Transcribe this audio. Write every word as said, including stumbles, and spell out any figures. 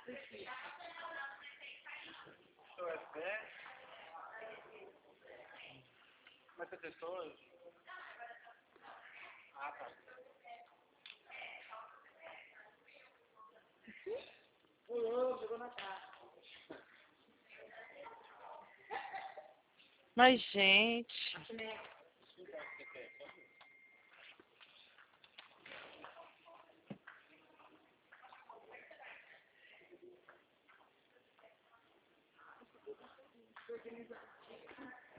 Mas você testou hoje? Ah, tá. Pulou, jogou na cara. Mas, gente... Organização.